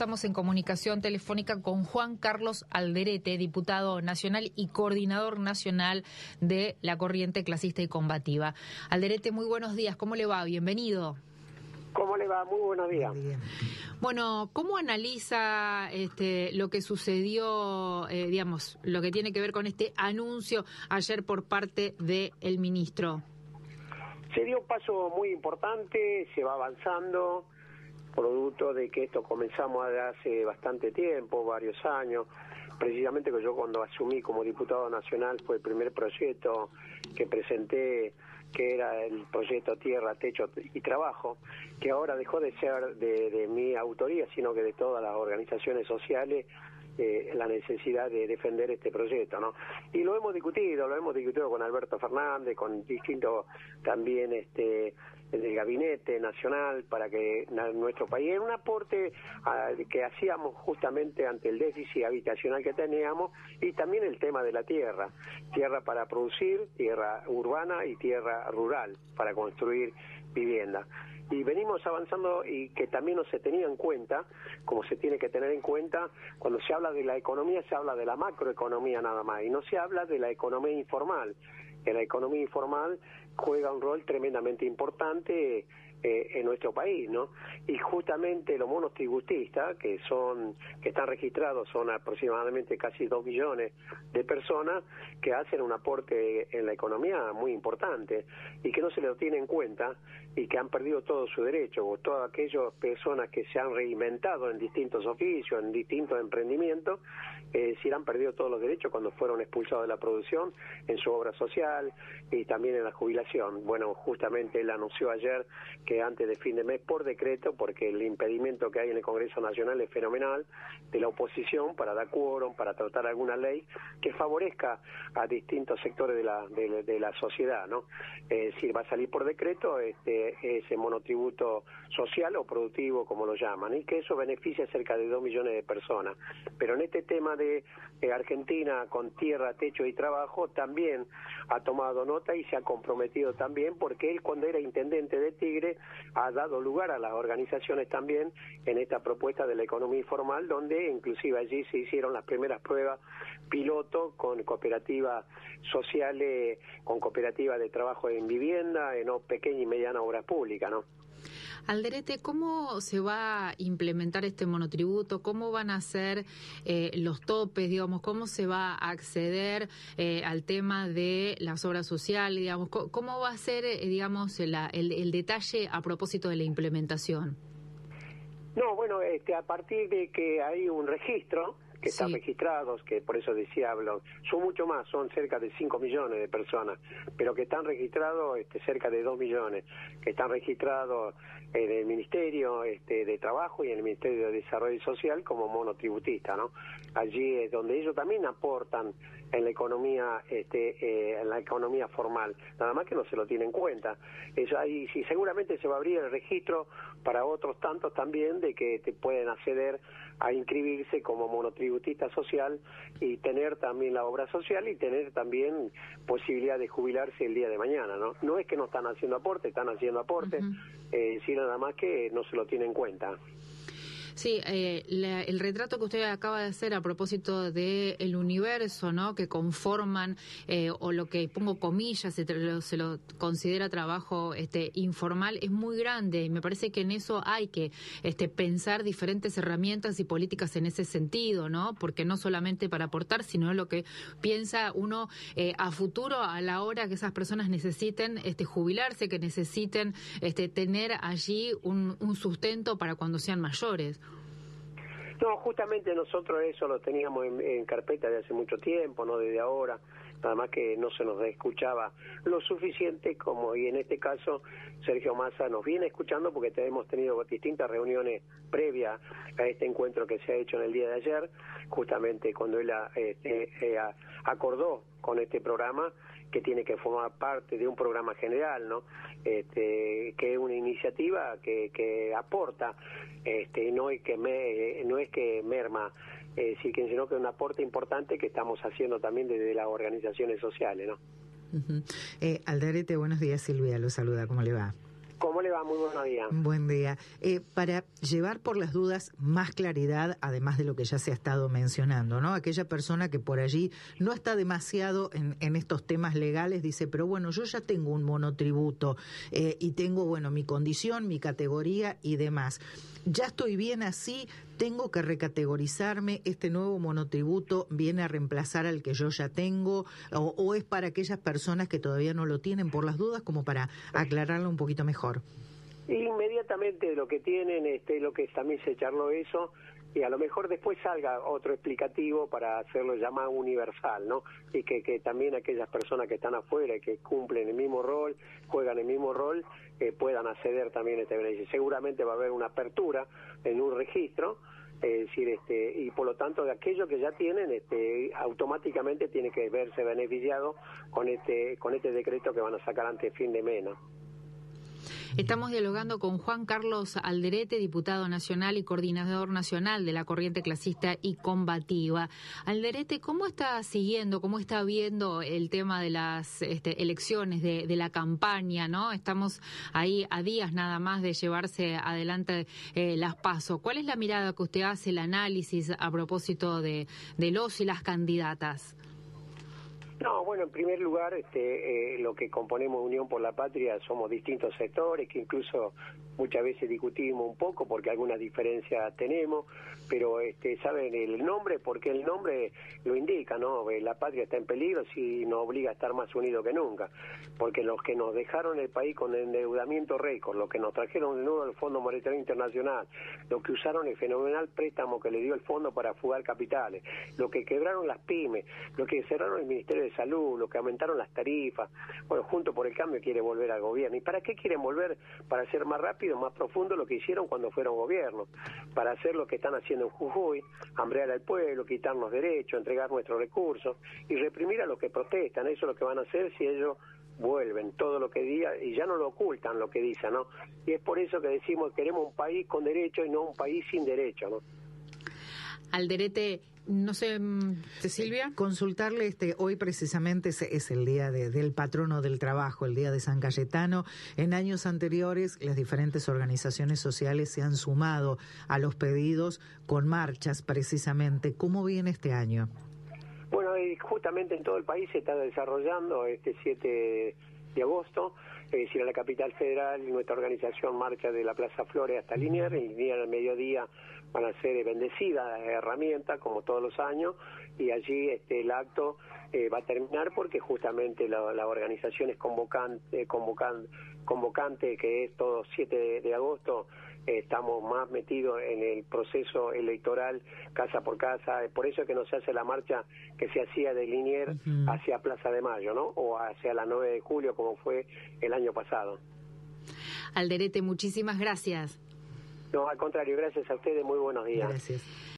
estamos en comunicación telefónica con Juan Carlos Alderete, diputado nacional y coordinador nacional de la Corriente Clasista y Combativa. Alderete, muy buenos días, ¿cómo le va? Bienvenido. ¿Cómo le va? Muy buenos días. Bueno, ¿cómo analiza lo que sucedió, lo que tiene que ver con este anuncio ayer por parte del ministro? Se dio un paso muy importante, se va avanzando, producto de que esto comenzamos hace bastante tiempo, varios años. Precisamente que yo cuando asumí como diputado nacional fue el primer proyecto que presenté, que era el proyecto Tierra, Techo y Trabajo, que ahora dejó de ser de mi autoría, sino que de todas las organizaciones sociales, la necesidad de defender este proyecto, ¿no? Y lo hemos discutido con Alberto Fernández, con distintos también del gabinete nacional, para que nuestro país, era un aporte que hacíamos justamente ante el déficit habitacional que teníamos, y también el tema de la tierra para producir, tierra urbana y tierra rural para construir vivienda. Y venimos avanzando, y que también no se tenía en cuenta, como se tiene que tener en cuenta, cuando se habla de la economía, se habla de la macroeconomía nada más, y no se habla de la economía informal. Que la economía informal juega un rol tremendamente importante en nuestro país, ¿no? Y justamente los monotributistas, que están registrados, son aproximadamente casi 2 millones de personas que hacen un aporte en la economía muy importante, y que no se lo tiene en cuenta, y que han perdido todo su derecho, o todas aquellas personas que se han reinventado en distintos oficios, en distintos emprendimientos, sí han perdido todos los derechos cuando fueron expulsados de la producción, en su obra social y también en la jubilación. Bueno, justamente él anunció ayer que antes de fin de mes, por decreto, porque el impedimento que hay en el Congreso Nacional es fenomenal, de la oposición para dar quórum, para tratar alguna ley que favorezca a distintos sectores de la sociedad, ¿no? Es decir, va a salir por decreto ese monotributo social o productivo, como lo llaman, y que eso beneficia a cerca de 2 millones de personas. Pero en este tema de Argentina con tierra, techo y trabajo, también ha tomado nota y se ha comprometido también, porque él, cuando era intendente de Tigre, ha dado lugar a las organizaciones también en esta propuesta de la economía informal, donde inclusive allí se hicieron las primeras pruebas piloto con cooperativas sociales, con cooperativas de trabajo en vivienda, en pequeña y mediana obra pública, ¿no? Alderete, ¿cómo se va a implementar este monotributo? ¿Cómo van a ser los topes, digamos? ¿Cómo se va a acceder al tema de las obras sociales, digamos? ¿Cómo va a ser, el detalle a propósito de la implementación? No, bueno, a partir de que hay un registro, que están registrados, que por eso decía, son mucho más, son cerca de 5 millones de personas, pero que están registrados cerca de 2 millones, que están registrados en el Ministerio de Trabajo y en el Ministerio de Desarrollo Social como monotributistas, ¿no? Allí es donde ellos también aportan en la economía formal, nada más que no se lo tiene en cuenta. Eso ahí sí, seguramente se va a abrir el registro para otros tantos también, de que te pueden acceder a inscribirse como monotributista social y tener también la obra social y tener también posibilidad de jubilarse el día de mañana, ¿no? No es que no están haciendo aporte, están haciendo aporte, sino nada más que no se lo tiene en cuenta. Sí, el retrato que usted acaba de hacer a propósito del universo, ¿no?, que conforman, o lo que pongo comillas, se lo considera trabajo informal, es muy grande, y me parece que en eso hay que pensar diferentes herramientas y políticas en ese sentido, ¿no? Porque no solamente para aportar, sino lo que piensa uno a futuro, a la hora que esas personas necesiten jubilarse, que necesiten tener allí un sustento para cuando sean mayores. No, justamente nosotros eso lo teníamos en carpeta de hace mucho tiempo, no desde ahora, nada más que no se nos escuchaba lo suficiente, como y en este caso Sergio Massa nos viene escuchando, porque hemos tenido distintas reuniones previas a este encuentro que se ha hecho en el día de ayer, justamente cuando él acordó con este programa, que tiene que formar parte de un programa general, ¿no? Que es una iniciativa que aporta, no es que merma, sino que es un aporte importante que estamos haciendo también desde las organizaciones sociales, ¿no? Alderete, buenos días, Silvia lo saluda, ¿cómo le va? ¿Cómo le va? Muy buenos días. Buen día. Para llevar por las dudas más claridad, además de lo que ya se ha estado mencionando, ¿no? Aquella persona que por allí no está demasiado en estos temas legales, dice, pero bueno, yo ya tengo un monotributo y tengo, bueno, mi condición, mi categoría y demás. Ya estoy bien así, tengo que recategorizarme, este nuevo monotributo viene a reemplazar al que yo ya tengo, o es para aquellas personas que todavía no lo tienen por las dudas, como para aclararlo un poquito mejor. Inmediatamente lo que tienen, lo que también se charló eso, y a lo mejor después salga otro explicativo para hacerlo llamado universal, ¿no? Y que también aquellas personas que están afuera y que cumplen el mismo rol, juegan el mismo rol, puedan acceder también a este beneficio. Seguramente va a haber una apertura en un registro, es decir, y por lo tanto de aquellos que ya tienen, automáticamente tiene que verse beneficiado con este decreto que van a sacar antes de fin de mes, ¿no? Estamos dialogando con Juan Carlos Alderete, diputado nacional y coordinador nacional de la corriente clasista y combativa. Alderete, ¿cómo está siguiendo, cómo está viendo el tema de las elecciones, de la campaña, ¿no? Estamos ahí a días nada más de llevarse adelante las PASO. ¿Cuál es la mirada que usted hace, el análisis a propósito de los y las candidatas? No, bueno, en primer lugar, lo que componemos Unión por la Patria somos distintos sectores que incluso muchas veces discutimos un poco porque algunas diferencias tenemos, pero saben el nombre, porque el nombre lo indica, ¿no? La patria está en peligro si nos obliga a estar más unidos que nunca, porque los que nos dejaron el país con endeudamiento récord, los que nos trajeron de nuevo el Fondo Monetario Internacional, los que usaron el fenomenal préstamo que le dio el fondo para fugar capitales, los que quebraron las pymes, los que cerraron el Ministerio de Salud, los que aumentaron las tarifas, bueno, Juntos por el Cambio quiere volver al gobierno. ¿Y para qué quieren volver? Para hacer más rápido, más profundo lo que hicieron cuando fueron gobierno, para hacer lo que están haciendo en Jujuy, hambrear al pueblo, quitarnos derechos, entregar nuestros recursos y reprimir a los que protestan. Eso es lo que van a hacer si ellos vuelven todo lo que digan y ya no lo ocultan lo que dicen, ¿no? Y es por eso que decimos que queremos un país con derechos y no un país sin derechos, ¿no? Alderete, no sé, Silvia. Consultarle, hoy precisamente es el día del patrono del trabajo, el día de San Cayetano. En años anteriores, las diferentes organizaciones sociales se han sumado a los pedidos con marchas, precisamente. ¿Cómo viene este año? Bueno, justamente en todo el país se está desarrollando este 7 de agosto, es decir, en la capital federal, nuestra organización marcha de la Plaza Flores hasta Liniers, y Liniers al mediodía van a ser bendecidas herramientas, como todos los años, y allí el acto va a terminar porque justamente la organización es convocante, que es todo 7 de agosto, estamos más metidos en el proceso electoral casa por casa, por eso es que no se hace la marcha que se hacía de Liniers hacia Plaza de Mayo, ¿no? O hacia la 9 de julio como fue el año pasado. Alderete, muchísimas gracias. No, al contrario, gracias a ustedes, muy buenos días. Gracias.